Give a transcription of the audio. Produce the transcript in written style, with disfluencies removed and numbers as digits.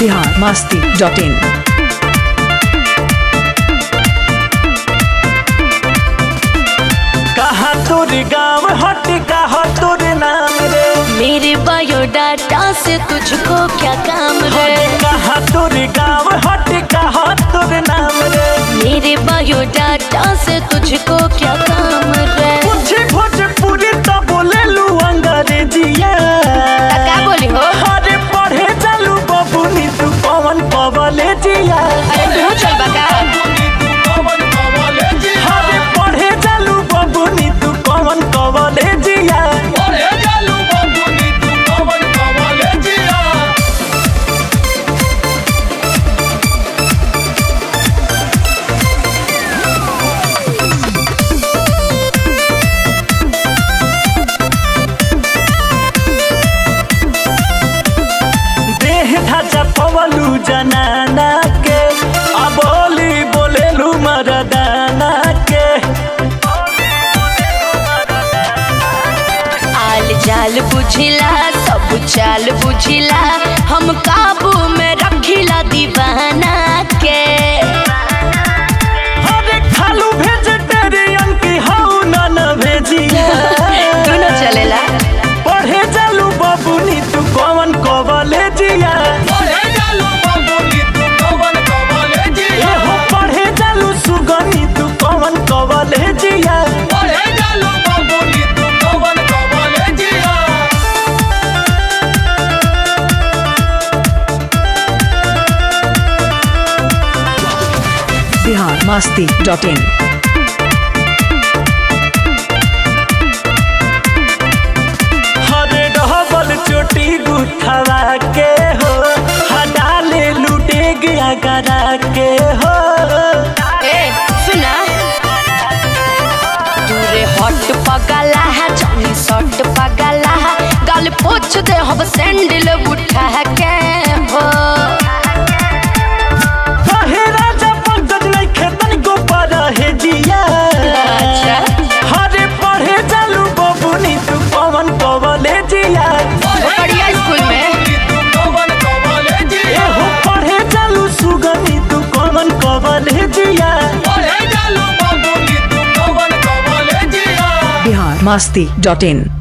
biharmasti.in। कहाँ तोर गाँव हट कहाँ तोर नाम रे। मेरे बायोडाटा से तुझको क्या काम है। कहाँ तोर गाँव हट कहाँ तोर नाम रे। मेरे बायोडाटा से तुझको क्या काम है। पूछे भोजपुरी तो बोले लू अंग्रेजिया। क्या बोली हो? अरे पढ़े चलू बबुनी तू कौन कॉलेजिया। अरे तू चल बका। अरे पढ़े चलू बबुनी तू कौन कॉलेजिया। पवलू जनाना के अबोली बोलेलू मरदाना के। आल जाल बुझिला सब चाल बुझिला हम काबू में रखिला दीवाना के। अरे खालू वेजिटेरियन की हाउ नन भेजिया। दोनों चलेला। पढ़े चलू बबुनी तू कौन कॉलेजिया। पढ़े चलू सुगनी तू कौन कॉलेजिया। biharmasti.in। हरे डबल चोटी गुथवा के हो हडाले लूटे गया गरा के हो। ए सुना दूरे हट पगला है जानी सट पगला है गल पोछ दे हम सैंडल उठा के हो। कहे राजा पंकज नहीं खेतन को पर है जिया। अच्छा हरे पढ़े चलू बबुनी तू कौन कॉलेजिया। बढ़िया स्कूल में एहो पढ़े चलू सुगनी तू कौन कॉलेजिया। biharmasti.in।